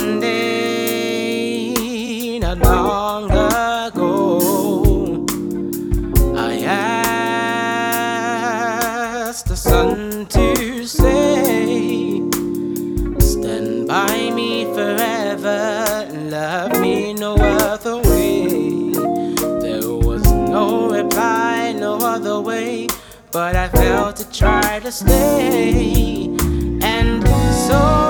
One day, not long ago, I asked the sun to stay, stand by me forever, love me no other way. There was no reply, no other way, but I felt to try to stay. And so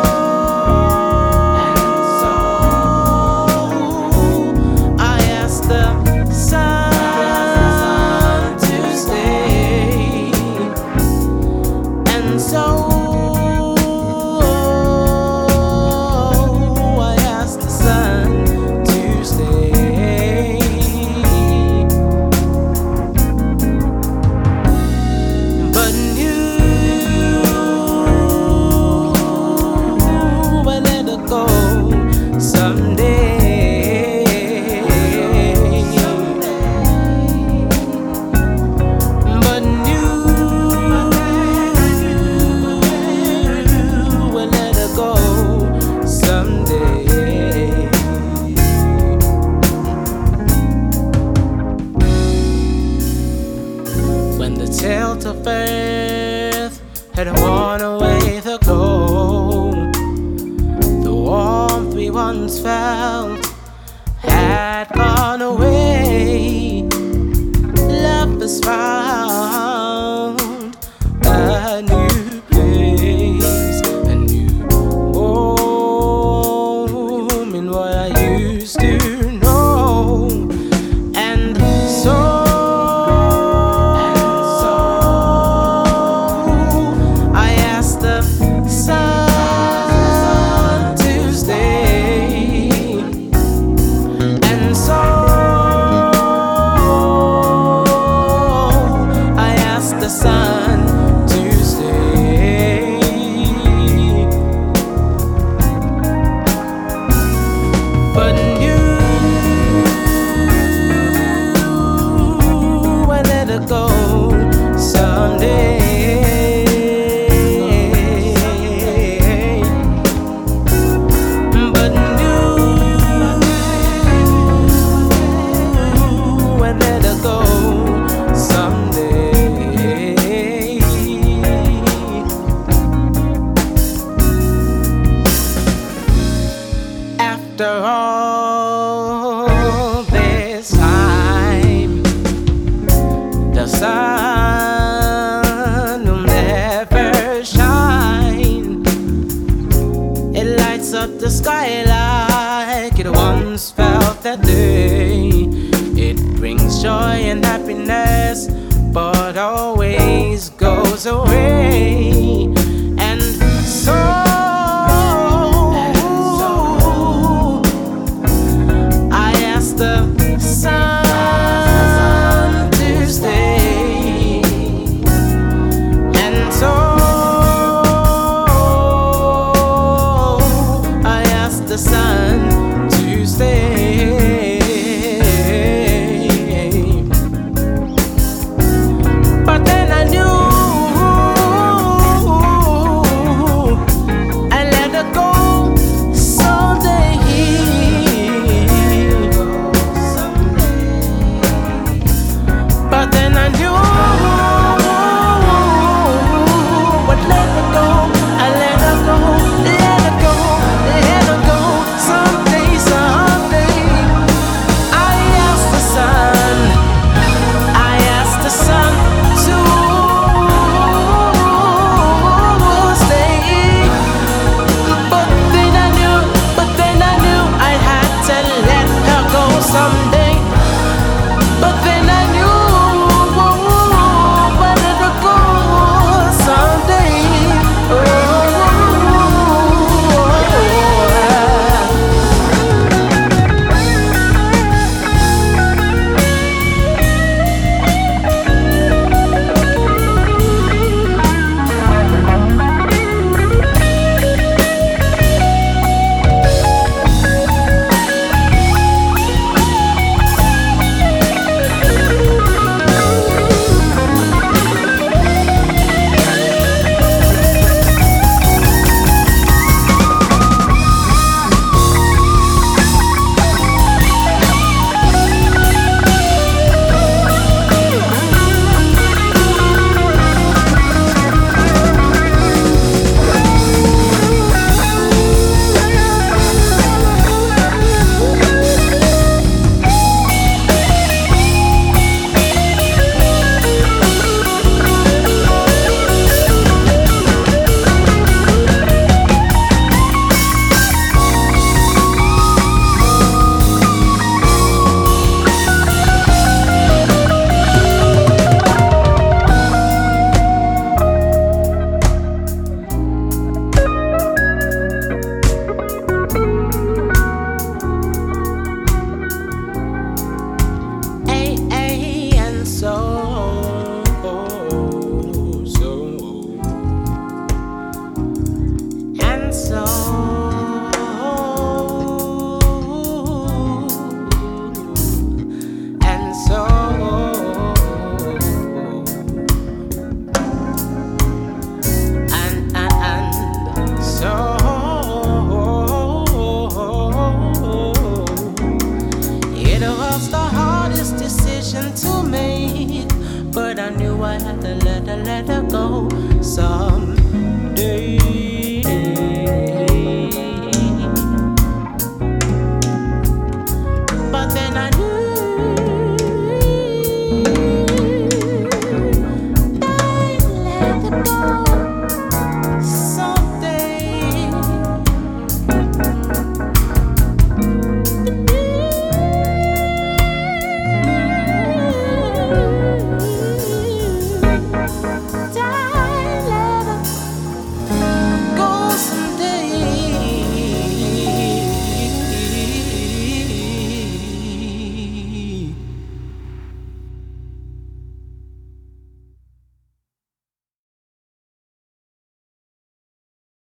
tilt of earth had worn away the glow. The warmth we once felt had gone away. Love has found a new place, a new home in what I used to know. And so after all this time, the sun will never shine. It lights up the sky like it once felt that day. It brings joy and happiness, but always goes away. And so the sun to stay, and so I asked the sun to stay. But then I knew